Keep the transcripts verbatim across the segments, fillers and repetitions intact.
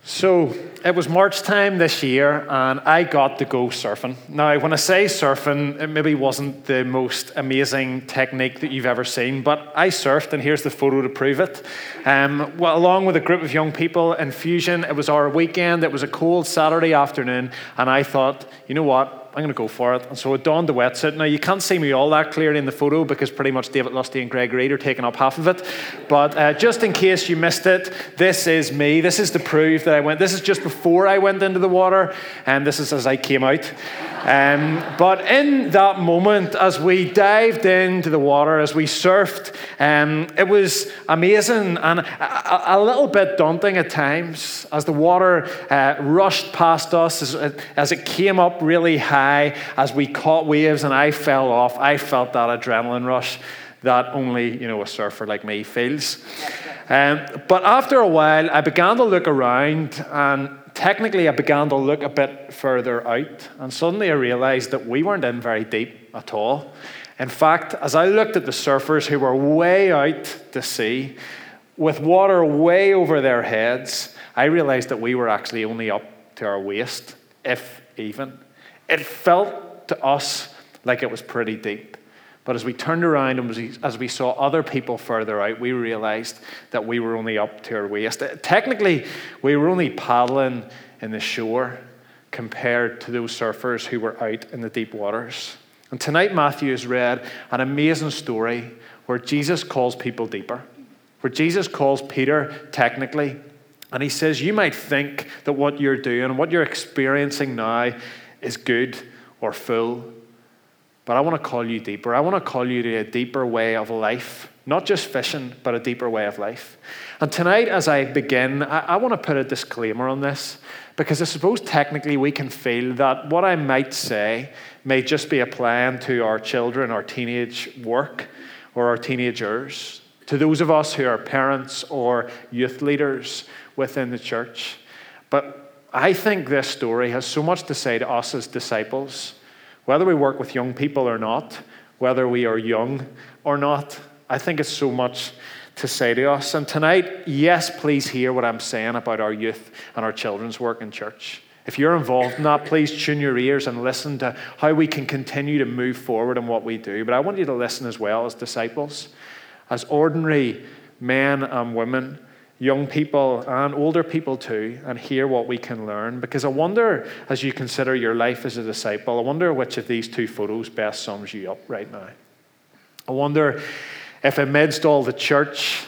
So it was March time this year and I got to go surfing. Now, when I say surfing, it maybe wasn't the most amazing technique that you've ever seen, but I surfed and here's the photo to prove it. Um, well, along with a group of young people in Fusion, it was our weekend, it was a cold Saturday afternoon, and I thought, you know what? I'm going to go for it. And so I donned the wetsuit. Now, you can't see me all that clearly in the photo because pretty much David Lusty and Greg Reid are taking up half of it. But uh, just in case you missed it, this is me. This is to prove that I went. This is just before I went into the water, and this is as I came out. Um, but in that moment, as we dived into the water, as we surfed, um, it was amazing and a, a little bit daunting at times as the water uh, rushed past us, as, as it came up really high, as we caught waves and I fell off. I felt that adrenaline rush that only, you know, a surfer like me feels. Um, but after a while, I began to look around, and technically I began to look a bit further out, and suddenly I realized that we weren't in very deep at all. In fact, as I looked at the surfers who were way out to sea, with water way over their heads, I realized that we were actually only up to our waist, if even. It felt to us like it was pretty deep. But as we turned around and as we saw other people further out, we realized that we were only up to our waist. Technically, we were only paddling in the shore compared to those surfers who were out in the deep waters. And tonight, Matthew has read an amazing story where Jesus calls people deeper, where Jesus calls Peter technically, and he says, you might think that what you're doing, what you're experiencing now is good or full, but I want to call you deeper. I want to call you to a deeper way of life, not just fishing, but a deeper way of life. And tonight, as I begin, I, I want to put a disclaimer on this, because I suppose technically we can feel that what I might say may just be applying to our children, our teenage work, or our teenagers, to those of us who are parents or youth leaders within the church. But I think this story has so much to say to us as disciples. Whether we work with young people or not, whether we are young or not, I think it's so much to say to us. And tonight, yes, please hear what I'm saying about our youth and our children's work in church. If you're involved in that, please tune your ears and listen to how we can continue to move forward in what we do. But I want you to listen as well as disciples, as ordinary men and women, young people and older people too, and hear what we can learn. Because I wonder, as you consider your life as a disciple, I wonder which of these two photos best sums you up right now. I wonder if amidst all the church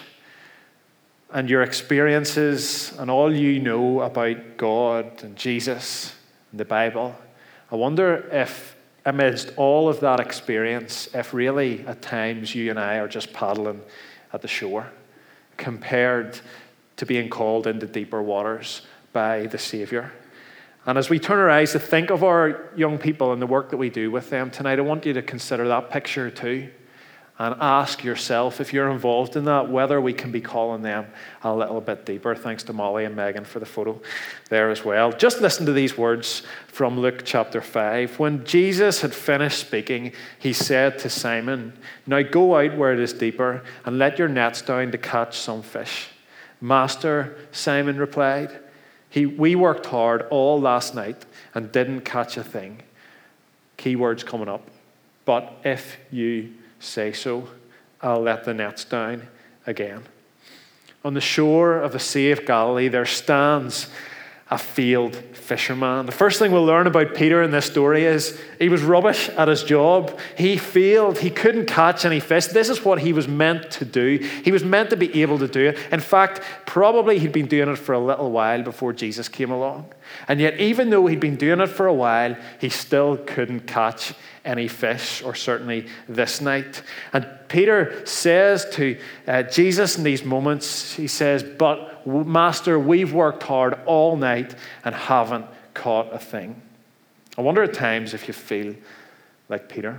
and your experiences and all you know about God and Jesus and the Bible, I wonder if amidst all of that experience, if really at times you and I are just paddling at the shore compared to being called into deeper waters by the Savior. And as we turn our eyes to think of our young people and the work that we do with them tonight, I want you to consider that picture too, and ask yourself, if you're involved in that, whether we can be calling them a little bit deeper. Thanks to Molly and Megan for the photo there as well. Just listen to these words from Luke chapter five. When Jesus had finished speaking, he said to Simon, now go out where it is deeper and let your nets down to catch some fish. Master, Simon replied, he, we worked hard all last night and didn't catch a thing. Key words coming up. But if you say so, I'll let the nets down again. On the shore of the Sea of Galilee, there stands a field fisherman. The first thing we'll learn about Peter in this story is he was rubbish at his job. He failed. He couldn't catch any fish. This is what he was meant to do. He was meant to be able to do it. In fact, probably he'd been doing it for a little while before Jesus came along. And yet, even though he'd been doing it for a while, he still couldn't catch any fish, or certainly this night. And Peter says to uh, Jesus in these moments, he says, but Master, we've worked hard all night and haven't caught a thing. I wonder at times if you feel like Peter.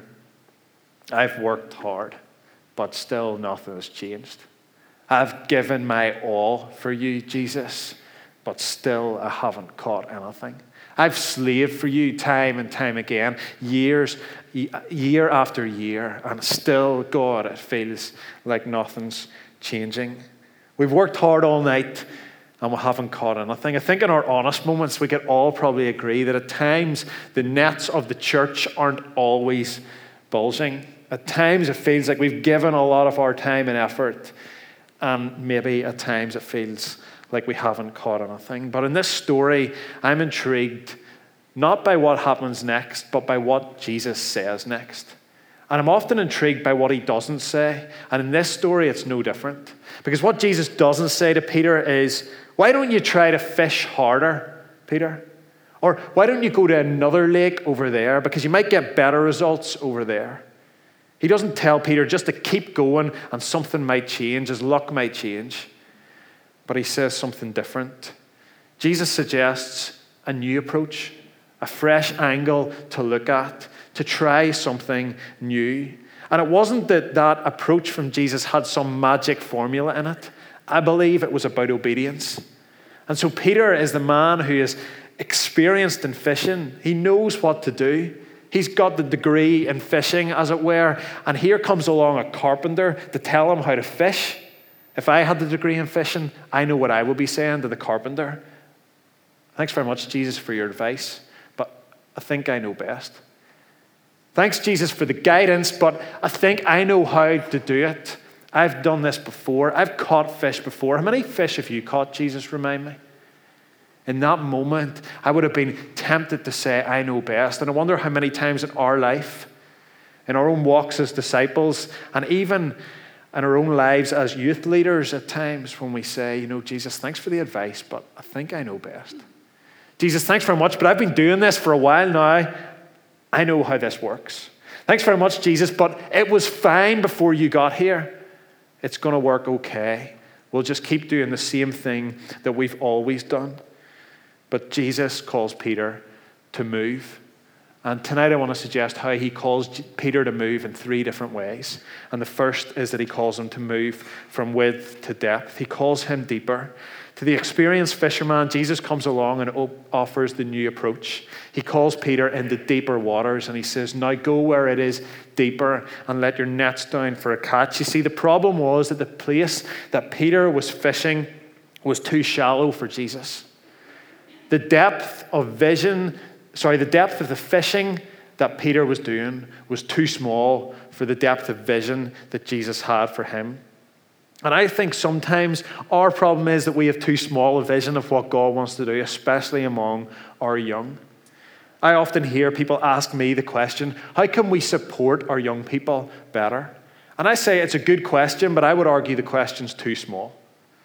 I've worked hard, but still nothing has changed. I've given my all for you, Jesus, but still I haven't caught anything. I've slaved for you time and time again, years, year after year, and still, God, it feels like nothing's changing. We've worked hard all night and we haven't caught anything. I think in our honest moments, we could all probably agree that at times the nets of the church aren't always bulging. At times it feels like we've given a lot of our time and effort, and maybe at times it feels like we haven't caught anything. But in this story, I'm intrigued not by what happens next, but by what Jesus says next. And I'm often intrigued by what he doesn't say. And in this story, it's no different. Because what Jesus doesn't say to Peter is, why don't you try to fish harder, Peter? Or why don't you go to another lake over there? Because you might get better results over there. He doesn't tell Peter just to keep going and something might change, his luck might change. But he says something different. Jesus suggests a new approach, a fresh angle to look at, to try something new. And it wasn't that that approach from Jesus had some magic formula in it. I believe it was about obedience. And so Peter is the man who is experienced in fishing. He knows what to do. He's got the degree in fishing, as it were. And here comes along a carpenter to tell him how to fish. If I had the degree in fishing, I know what I would be saying to the carpenter. Thanks very much, Jesus, for your advice, but I think I know best. Thanks, Jesus, for the guidance, but I think I know how to do it. I've done this before. I've caught fish before. How many fish have you caught, Jesus? Remind me. In that moment, I would have been tempted to say, I know best. And I wonder how many times in our life, in our own walks as disciples, and even in our own lives as youth leaders at times, when we say, you know, Jesus, thanks for the advice, but I think I know best. Jesus, thanks very much, but I've been doing this for a while now. I know how this works. Thanks very much, Jesus, but it was fine before you got here. It's going to work okay. We'll just keep doing the same thing that we've always done. But Jesus calls Peter to move. And tonight I want to suggest how he calls Peter to move in three different ways. And the first is that he calls him to move from width to depth. He calls him deeper. To the experienced fisherman, Jesus comes along and offers the new approach. He calls Peter into deeper waters and he says, now go where it is deeper and let your nets down for a catch. You see, the problem was that the place that Peter was fishing was too shallow for Jesus. The depth of vision, sorry, the depth of the fishing that Peter was doing was too small for the depth of vision that Jesus had for him. And I think sometimes our problem is that we have too small a vision of what God wants to do, especially among our young. I often hear people ask me the question, how can we support our young people better? And I say it's a good question, but I would argue the question's too small.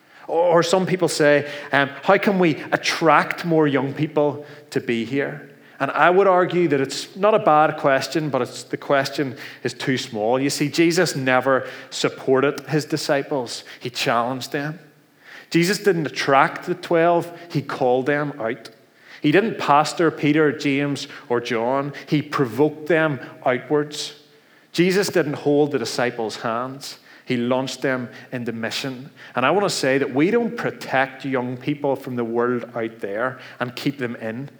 Or some people say, um, how can we attract more young people to be here? And I would argue that it's not a bad question, but it's, the question is too small. You see, Jesus never supported his disciples. He challenged them. Jesus didn't attract the twelve. He called them out. He didn't pastor Peter, James, or John. He provoked them outwards. Jesus didn't hold the disciples' hands. He launched them into mission. And I want to say that we don't protect young people from the world out there and keep them in.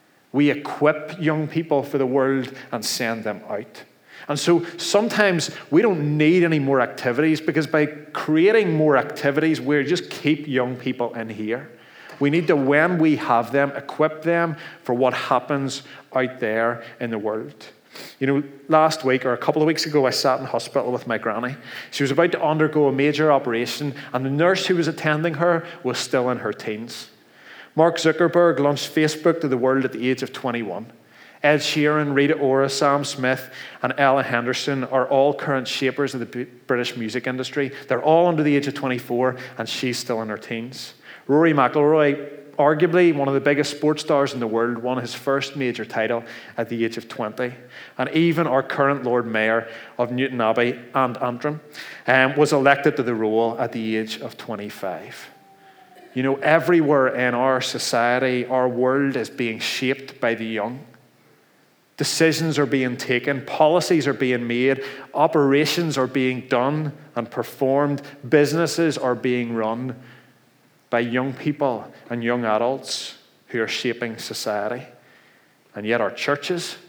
We equip young people for the world and send them out. And so sometimes we don't need any more activities because by creating more activities, we just keep young people in here. We need to, when we have them, equip them for what happens out there in the world. You know, last week or a couple of weeks ago, I sat in hospital with my granny. She was about to undergo a major operation, and the nurse who was attending her was still in her teens. Mark Zuckerberg launched Facebook to the world at the age of twenty-one. Ed Sheeran, Rita Ora, Sam Smith, and Ella Henderson are all current shapers of the British music industry. They're all under the age of twenty-four, and she's still in her teens. Rory McIlroy, arguably one of the biggest sports stars in the world, won his first major title at the age of twenty. And even our current Lord Mayor of Newton Abbey, and Antrim, um, was elected to the role at the age of twenty-five. You know, everywhere in our society, our world is being shaped by the young. Decisions are being taken, policies are being made, operations are being done and performed, businesses are being run by young people and young adults who are shaping society. And yet our churches,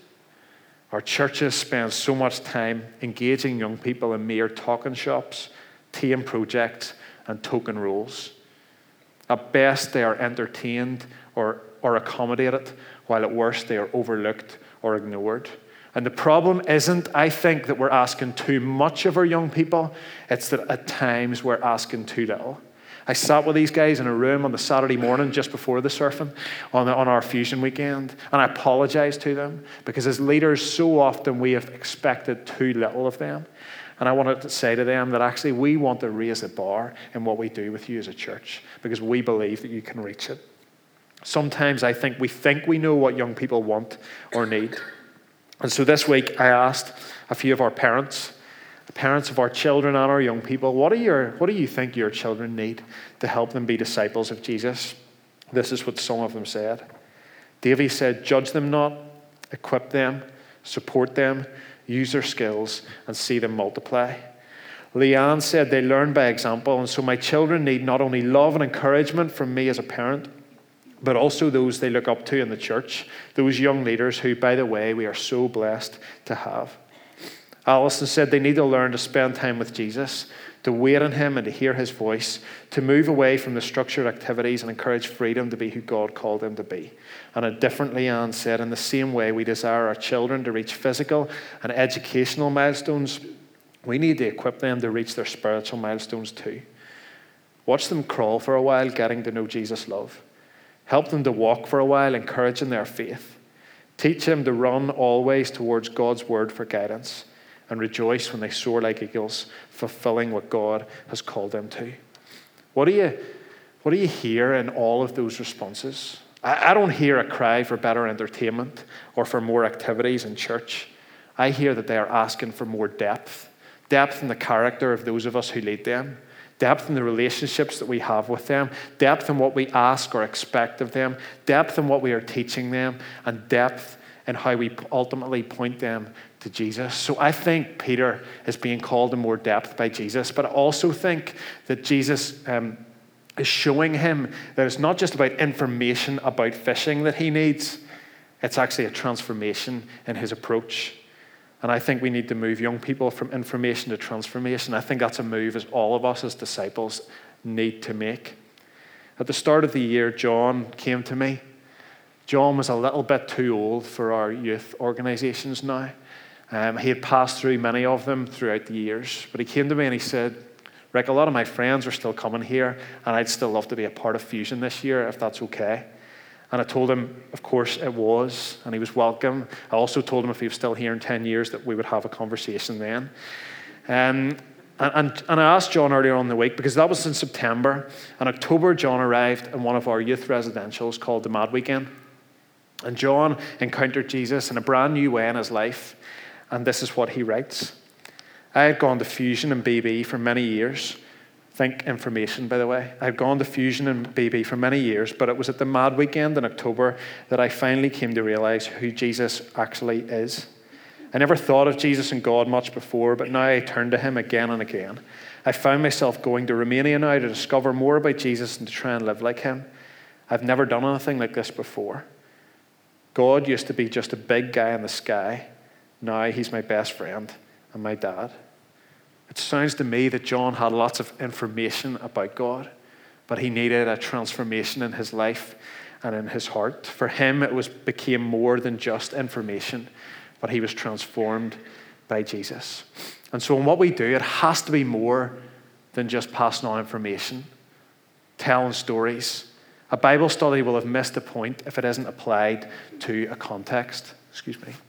our churches spend so much time engaging young people in mere talking shops, team projects, and token roles. At best, they are entertained or, or accommodated, while at worst, they are overlooked or ignored. And the problem isn't, I think, that we're asking too much of our young people. It's that at times we're asking too little. I sat with these guys in a room on the Saturday morning just before the surfing on, the, on our Fusion weekend, and I apologized to them because as leaders, so often we have expected too little of them. And I wanted to say to them that actually we want to raise the bar in what we do with you as a church because we believe that you can reach it. Sometimes I think we think we know what young people want or need. And so this week I asked a few of our parents, the parents of our children and our young people, what, are your, what do you think your children need to help them be disciples of Jesus? This is what some of them said. Davy said, judge them not, equip them, support them, use their skills, and see them multiply. Leanne said they learn by example, and so my children need not only love and encouragement from me as a parent, but also those they look up to in the church, those young leaders who, by the way, we are so blessed to have. Alison said they need to learn to spend time with Jesus, to wait on him and to hear his voice, to move away from the structured activities and encourage freedom to be who God called them to be. And a different Leanne said, in the same way we desire our children to reach physical and educational milestones, we need to equip them to reach their spiritual milestones too. Watch them crawl for a while, getting to know Jesus' love. Help them to walk for a while, encouraging their faith. Teach them to run always towards God's word for guidance and rejoice when they soar like eagles, fulfilling what God has called them to. What do you, what do you hear in all of those responses? I, I don't hear a cry for better entertainment or for more activities in church. I hear that they are asking for more depth, depth in the character of those of us who lead them, depth in the relationships that we have with them, depth in what we ask or expect of them, depth in what we are teaching them, and depth in how we ultimately point them to Jesus. So I think Peter is being called to more depth by Jesus, but I also think that Jesus um, is showing him that it's not just about information about fishing that he needs, it's actually a transformation in his approach. And I think we need to move young people from information to transformation. I think that's a move as all of us as disciples need to make. At the start of the year, John came to me. John was a little bit too old for our youth organizations now. Um, he had passed through many of them throughout the years, but he came to me and he said, Rick, a lot of my friends are still coming here, and I'd still love to be a part of Fusion this year, if that's okay. And I told him, of course, it was, and he was welcome. I also told him if he was still here in ten years that we would have a conversation then. Um, and, and, and I asked John earlier on in the week, because that was in September. In October, John arrived in one of our youth residentials called the Mad Weekend. And John encountered Jesus in a brand new way in his life. And this is what he writes. I had gone to Fusion and B B for many years. Think information, by the way. I'd gone to Fusion and B B for many years, but it was at the Mad Weekend in October that I finally came to realize who Jesus actually is. I never thought of Jesus and God much before, but now I turn to him again and again. I found myself going to Romania now to discover more about Jesus and to try and live like him. I've never done anything like this before. God used to be just a big guy in the sky. Now he's my best friend and my dad. It sounds to me that John had lots of information about God, but he needed a transformation in his life and in his heart. For him, it was became more than just information, but he was transformed by Jesus. And so in what we do, it has to be more than just passing on information, telling stories. A Bible study will have missed the point if it isn't applied to a context. Excuse me.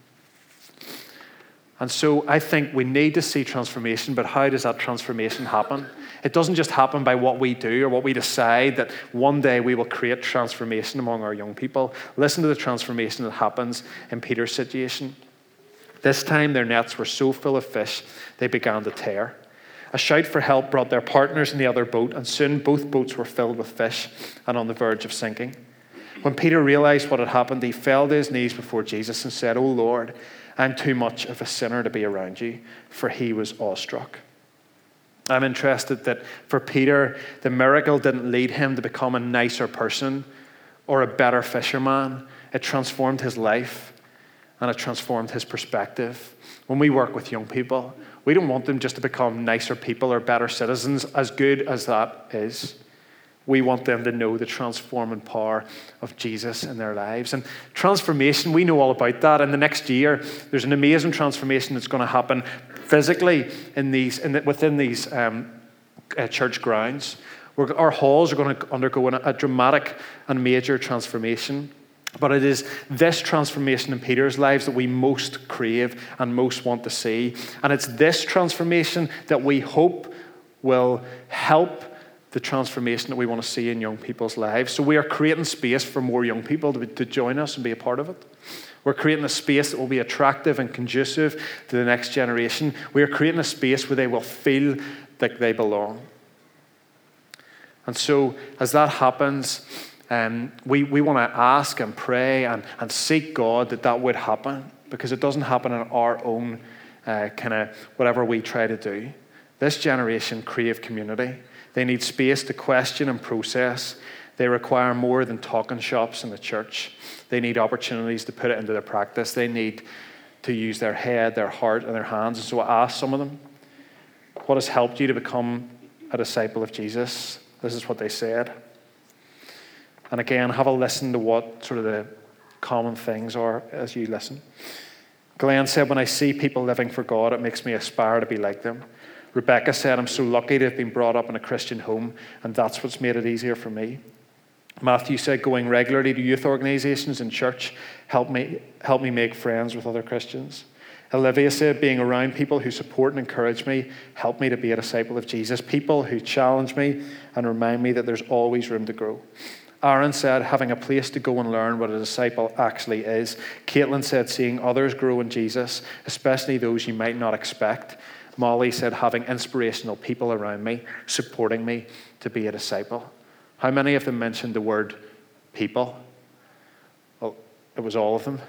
And so I think we need to see transformation, but how does that transformation happen? It doesn't just happen by what we do or what we decide that one day we will create transformation among our young people. Listen to the transformation that happens in Peter's situation. This time their nets were so full of fish, they began to tear. A shout for help brought their partners in the other boat, and soon both boats were filled with fish and on the verge of sinking. When Peter realized what had happened, he fell to his knees before Jesus and said, "Oh Lord, I'm too much of a sinner to be around you," for he was awestruck. I'm interested that for Peter, the miracle didn't lead him to become a nicer person or a better fisherman. It transformed his life and it transformed his perspective. When we work with young people, we don't want them just to become nicer people or better citizens, as good as that is. We want them to know the transforming power of Jesus in their lives. And transformation, we know all about that. In the next year, there's an amazing transformation that's going to happen physically in these, in the, within these um, uh, church grounds. We're, our halls are going to undergo a, a dramatic and major transformation. But it is this transformation in Peter's lives that we most crave and most want to see. And it's this transformation that we hope will help the transformation that we want to see in young people's lives. So we are creating space for more young people to, to join us and be a part of it. We're creating a space that will be attractive and conducive to the next generation. We are creating a space where they will feel like they belong. And so as that happens, um, we, we want to ask and pray and, and seek God that that would happen, because it doesn't happen in our own uh, kind of whatever we try to do. This generation crave community. They need space to question and process. They require more than talking shops in the church. They need opportunities to put it into their practice. They need to use their head, their heart, and their hands. And so I asked some of them, what has helped you to become a disciple of Jesus? This is what they said. And again, have a listen to what sort of the common things are as you listen. Glenn said, when I see people living for God, it makes me aspire to be like them. Rebecca said, I'm so lucky to have been brought up in a Christian home, and that's what's made it easier for me. Matthew said, going regularly to youth organizations and church helped me, helped me make friends with other Christians. Olivia said, being around people who support and encourage me helped me to be a disciple of Jesus. People who challenge me and remind me that there's always room to grow. Aaron said, having a place to go and learn what a disciple actually is. Caitlin said, seeing others grow in Jesus, especially those you might not expect. Molly said, having inspirational people around me, supporting me to be a disciple. How many of them mentioned the word people? Well, it was all of them.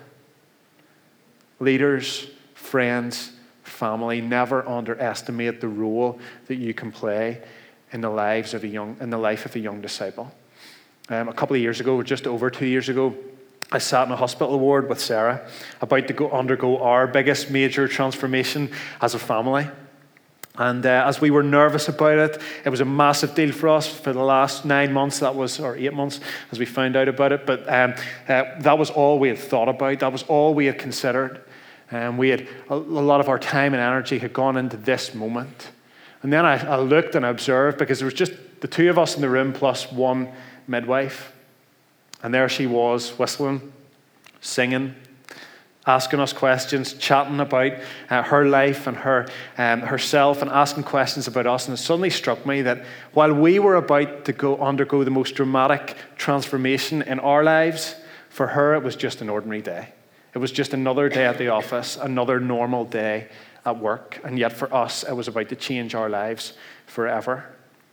Leaders, friends, family, never underestimate the role that you can play in the lives of a young, in the life of a young disciple. Um, a couple of years ago, just over two years ago, I sat in a hospital ward with Sarah, about to go undergo our biggest major transformation as a family. And uh, as we were nervous about it, it was a massive deal for us for the last nine months, that was, or eight months, as we found out about it. But um, uh, that was all we had thought about. That was all we had considered. And um, we had, a, a lot of our time and energy had gone into this moment. And then I, I looked and I observed, because there was just the two of us in the room plus one midwife. And there she was, whistling, singing, asking us questions, chatting about uh, her life and her um, herself, and asking questions about us. And it suddenly struck me that while we were about to go undergo the most dramatic transformation in our lives, for her it was just an ordinary day. It was just another day at the office, another normal day at work. And yet for us, it was about to change our lives forever.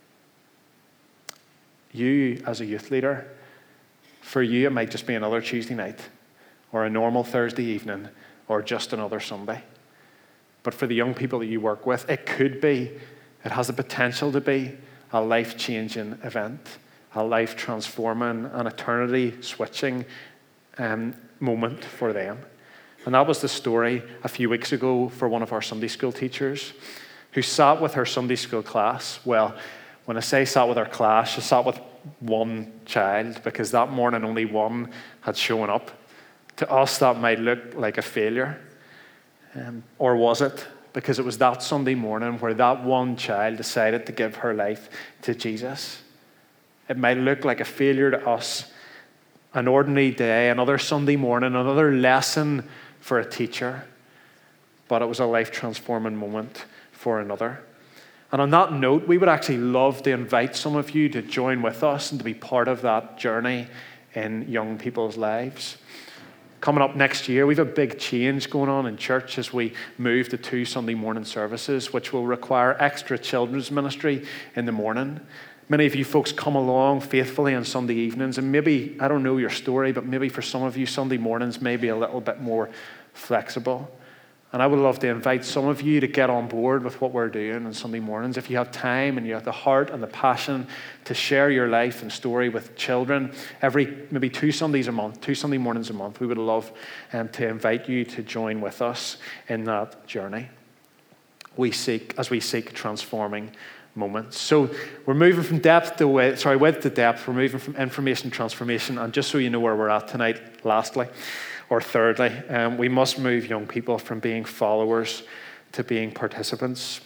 You, as a youth leader, for you, it might just be another Tuesday night, or a normal Thursday evening, or just another Sunday. But for the young people that you work with, it could be, it has the potential to be a life-changing event, a life-transforming, an eternity-switching um, moment for them. And that was the story a few weeks ago for one of our Sunday school teachers, who sat with her Sunday school class. Well, when I say sat with her class, she sat with one child, because that morning only one had shown up. To us, that might look like a failure. Um, or was it? Because it was that Sunday morning where that one child decided to give her life to Jesus. It might look like a failure to us. An ordinary day, another Sunday morning, another lesson for a teacher. But it was a life-transforming moment for another. And on that note, we would actually love to invite some of you to join with us and to be part of that journey in young people's lives. Coming up next year, we have a big change going on in church as we move to two Sunday morning services, which will require extra children's ministry in the morning. Many of you folks come along faithfully on Sunday evenings, and maybe, I don't know your story, but maybe for some of you, Sunday mornings may be a little bit more flexible. And I would love to invite some of you to get on board with what we're doing on Sunday mornings. If you have time and you have the heart and the passion to share your life and story with children, every maybe two Sundays a month, two Sunday mornings a month, we would love um, to invite you to join with us in that journey. We seek, as we seek transforming moments. So we're moving from depth to width, sorry, width to depth. We're moving from information transformation. And just so you know where we're at tonight, lastly, or thirdly, um, we must move young people from being followers to being participants.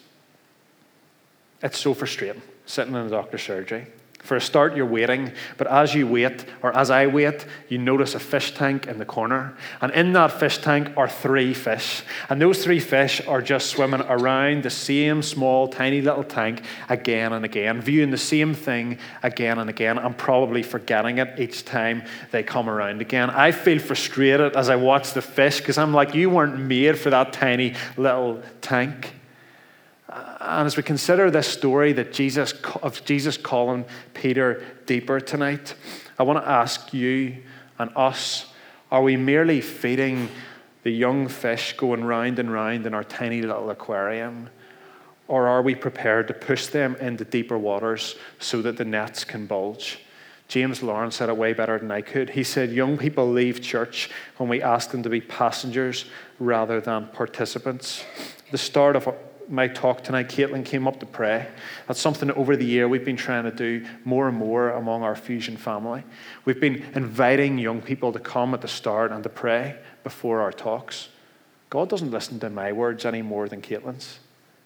It's so frustrating sitting in a doctor's surgery. For a start, you're waiting, but as you wait, or as I wait, you notice a fish tank in the corner. And in that fish tank are three fish. And those three fish are just swimming around the same small, tiny little tank again and again, viewing the same thing again and again, and probably forgetting it each time they come around again. I feel frustrated as I watch the fish, because I'm like, you weren't made for that tiny little tank. And as we consider this story that Jesus of Jesus calling Peter deeper tonight, I want to ask you and us, are we merely feeding the young fish going round and round in our tiny little aquarium? Or are we prepared to push them into deeper waters so that the nets can bulge? James Lawrence said it way better than I could. He said, young people leave church when we ask them to be passengers rather than participants. The start of my talk tonight, Caitlin came up to pray. That's something that over the year we've been trying to do more and more among our Fusion family. We've been inviting young people to come at the start and to pray before our talks. God doesn't listen to my words any more than Caitlin's.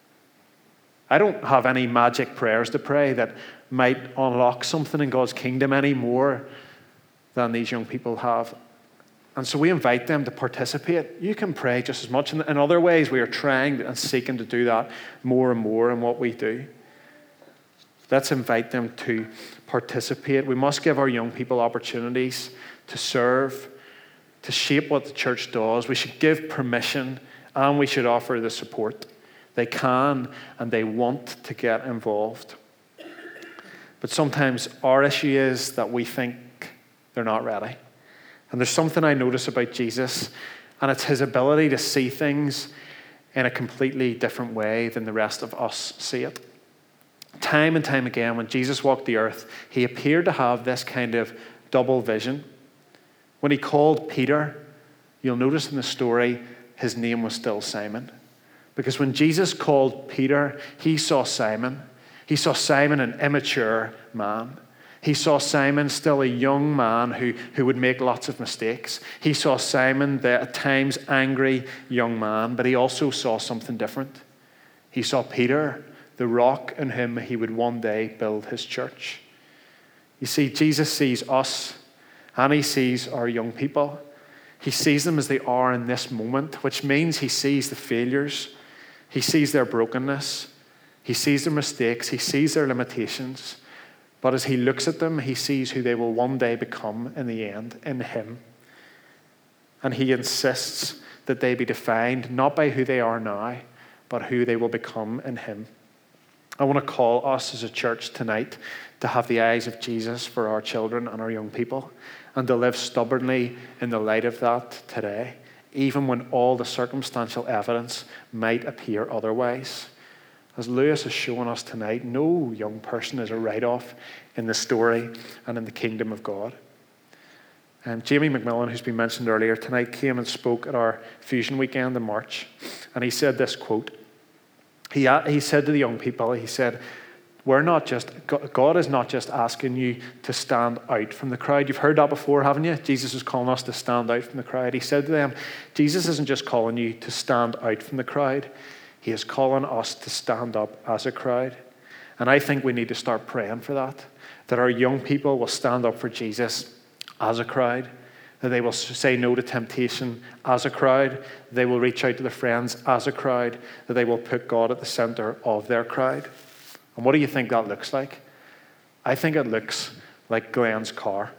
I don't have any magic prayers to pray that might unlock something in God's kingdom any more than these young people have. And so we invite them to participate. You can pray just as much. In other ways, we are trying and seeking to do that more and more in what we do. Let's invite them to participate. We must give our young people opportunities to serve, to shape what the church does. We should give permission, and we should offer the support. They can and they want to get involved. But sometimes our issue is that we think they're not ready. And there's something I notice about Jesus, and it's his ability to see things in a completely different way than the rest of us see it. Time and time again, when Jesus walked the earth, he appeared to have this kind of double vision. When he called Peter, you'll notice in the story, his name was still Simon. Because when Jesus called Peter, he saw Simon. He saw Simon, an immature man. He saw Simon, still a young man who, who would make lots of mistakes. He saw Simon, the at times angry young man, but he also saw something different. He saw Peter, the rock in whom he would one day build his church. You see, Jesus sees us, and he sees our young people. He sees them as they are in this moment, which means he sees the failures. He sees their brokenness. He sees their mistakes. He sees their limitations. But as he looks at them, he sees who they will one day become in the end, in him. And he insists that they be defined not by who they are now, but who they will become in him. I want to call us as a church tonight to have the eyes of Jesus for our children and our young people, and to live stubbornly in the light of that today, even when all the circumstantial evidence might appear otherwise. As Lewis has shown us tonight, no young person is a write-off in the story and in the kingdom of God. And Jamie McMillan, who's been mentioned earlier tonight, came and spoke at our Fusion weekend in March. And he said this quote. He, he said to the young people, he said, We're not just, God is not just asking you to stand out from the crowd. You've heard that before, haven't you? Jesus is calling us to stand out from the crowd. He said to them, Jesus isn't just calling you to stand out from the crowd. He is calling us to stand up as a crowd. And I think we need to start praying for that, that our young people will stand up for Jesus as a crowd, that they will say no to temptation as a crowd, they will reach out to their friends as a crowd, that they will put God at the center of their crowd. And what do you think that looks like? I think it looks like Glenn's car.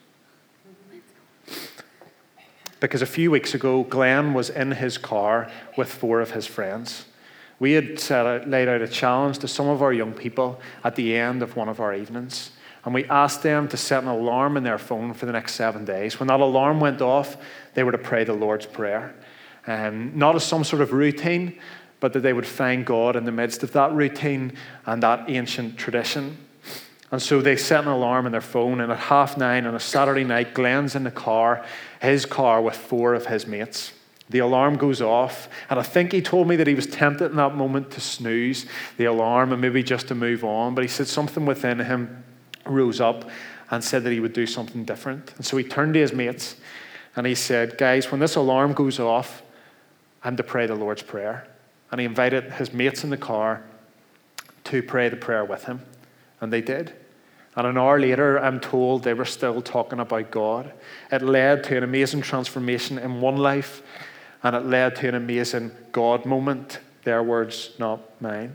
Because a few weeks ago, Glenn was in his car with four of his friends. We had set out, laid out a challenge to some of our young people at the end of one of our evenings. And we asked them to set an alarm in their phone for the next seven days. When that alarm went off, they were to pray the Lord's Prayer. Um, not as some sort of routine, but that they would find God in the midst of that routine and that ancient tradition. And so they set an alarm in their phone, and at half nine on a Saturday night, Glenn's in the car, his car with four of his mates. The alarm goes off, and I think he told me that he was tempted in that moment to snooze the alarm and maybe just to move on, but he said something within him rose up and said that he would do something different. And so he turned to his mates and he said, guys, when this alarm goes off, I'm to pray the Lord's Prayer. And he invited his mates in the car to pray the prayer with him, and they did. And an hour later, I'm told they were still talking about God. It led to an amazing transformation in one life, and it led to an amazing God moment. Their words, not mine.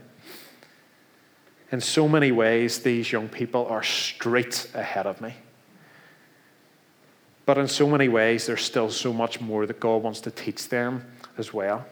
In so many ways, these young people are streets ahead of me. But in so many ways, there's still so much more that God wants to teach them as well.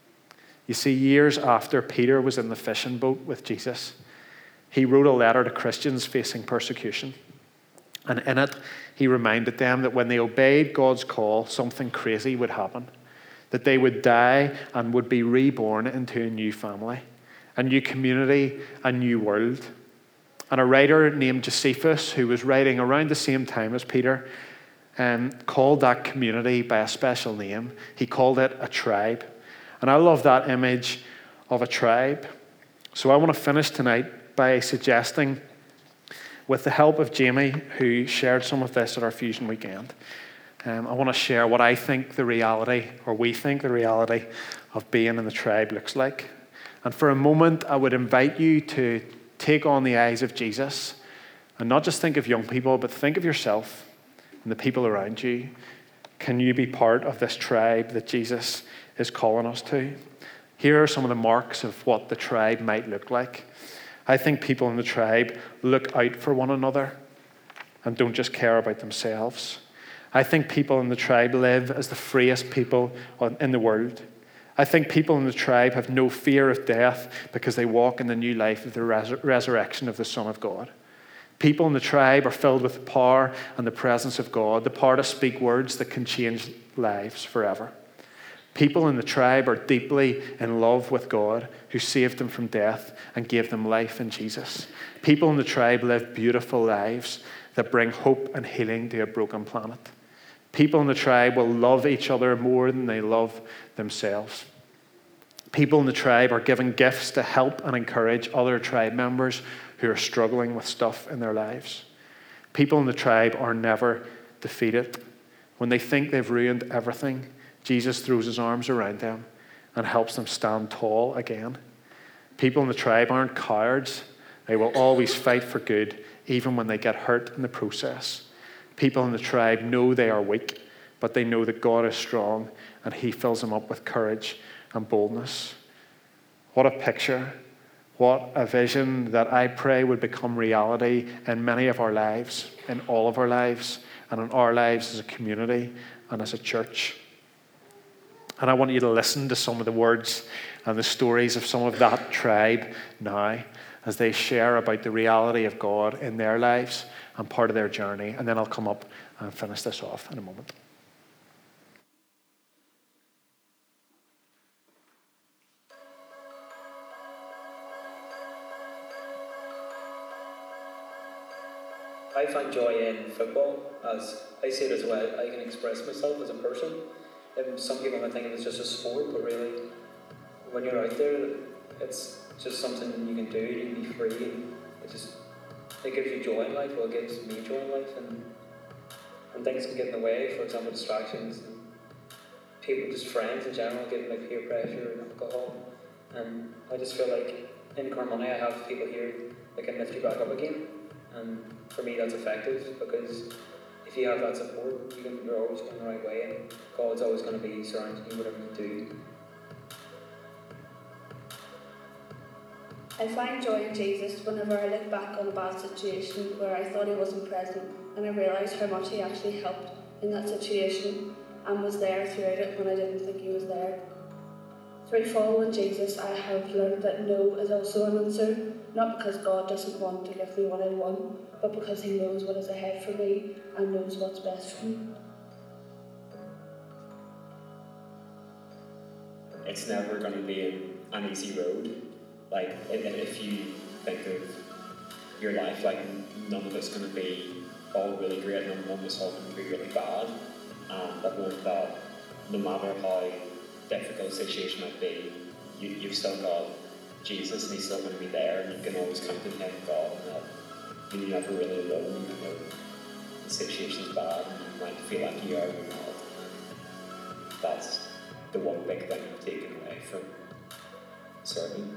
You see, years after Peter was in the fishing boat with Jesus, he wrote a letter to Christians facing persecution. And in it, he reminded them that when they obeyed God's call, something crazy would happen. That they would die and would be reborn into a new family, a new community, a new world. And a writer named Josephus, who was writing around the same time as Peter, um, called that community by a special name. He called it a tribe. And I love that image of a tribe. So I want to finish tonight by suggesting, with the help of Jamie, who shared some of this at our Fusion weekend, um, I want to share what I think the reality, or we think the reality, of being in the tribe looks like. And for a moment, I would invite you to take on the eyes of Jesus and not just think of young people, but think of yourself and the people around you. Can you be part of this tribe that Jesus is calling us to? Here are some of the marks of what the tribe might look like. I think people in the tribe look out for one another and don't just care about themselves. I think people in the tribe live as the freest people in the world. I think people in the tribe have no fear of death because they walk in the new life of the res- resurrection of the Son of God. People in the tribe are filled with the power and the presence of God, the power to speak words that can change lives forever. People in the tribe are deeply in love with God, who saved them from death and gave them life in Jesus. People in the tribe live beautiful lives that bring hope and healing to a broken planet. People in the tribe will love each other more than they love themselves. People in the tribe are given gifts to help and encourage other tribe members who are struggling with stuff in their lives. People in the tribe are never defeated. When they think they've ruined everything, Jesus throws his arms around them and helps them stand tall again. People in the tribe aren't cowards. They will always fight for good, even when they get hurt in the process. People in the tribe know they are weak, but they know that God is strong and he fills them up with courage and boldness. What a picture. What a vision that I pray would become reality in many of our lives, in all of our lives, and in our lives as a community and as a church. And I want you to listen to some of the words and the stories of some of that tribe now as they share about the reality of God in their lives and part of their journey. And then I'll come up and finish this off in a moment. I find joy in football, as I see it as a way I can express myself as a person. Um, some people might think it's just a sport, but really, when you're out there, it's just something you can do. You can be free, and it just it gives you joy in life. Well, it gives me joy in life, and and things can get in the way. For example, distractions, and people, just friends in general, getting like peer pressure and alcohol. And I just feel like in Carmoney, I have people here that can lift you back up again. And for me, that's effective, because if you have that support, you can, you're always going the right way, and God's always going to be surrounding you, whatever you do. I find joy in Jesus whenever I look back on a bad situation where I thought he wasn't present, and I realise how much he actually helped in that situation and was there throughout it when I didn't think he was there. Through following Jesus, I have learned that no is also an answer, not because God doesn't want to give me what I want, but because he knows what is ahead for me and knows what's best for me. It's never going to be an easy road. Like, if you think of your life, like, none of it's going to be all really great, and none of it's all going to be really bad. And I've learned that no matter how difficult situation might be, you, you've still got Jesus and he's still going to be there, and you can always count on him, God, and that you're never really alone, even though the situation's bad and you might feel like you are or not. And that's the one big thing I've taken away from serving.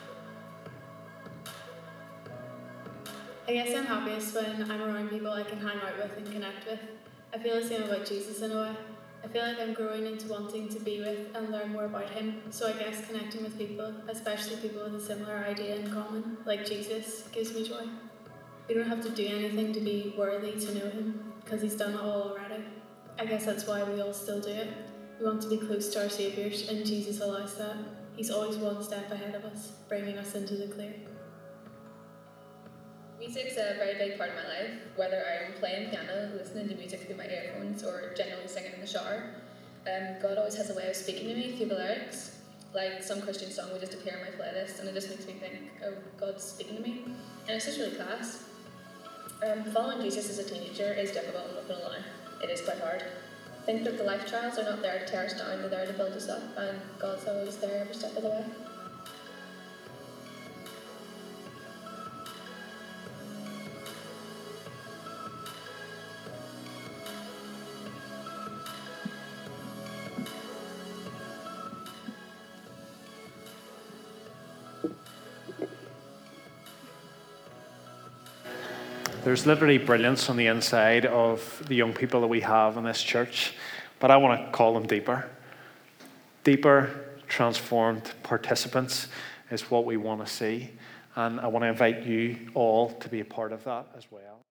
I guess I'm happiest when I'm around people I can hang out with and connect with. I feel the same about Jesus in a way. I feel like I'm growing into wanting to be with and learn more about him, so I guess connecting with people, especially people with a similar idea in common, like Jesus, gives me joy. We don't have to do anything to be worthy to know him, because he's done it all already. I guess that's why we all still do it. We want to be close to our saviours, and Jesus allows that. He's always one step ahead of us, bringing us into the clear. Music's a very big part of my life, whether I'm playing piano, listening to music through my earphones, or generally singing in the shower. Um, God always has a way of speaking to me through the lyrics. Like some Christian song would just appear on my playlist, and it just makes me think, oh, God's speaking to me. And it's just really class. Um, following Jesus as a teenager is difficult, I'm not going to lie. It is quite hard. I think that the life trials are not there to tear us down, they're there to build us up, and God's always there every step of the way. There's literally brilliance on the inside of the young people that we have in this church, but I want to call them deeper. Deeper, transformed participants is what we want to see, and I want to invite you all to be a part of that as well.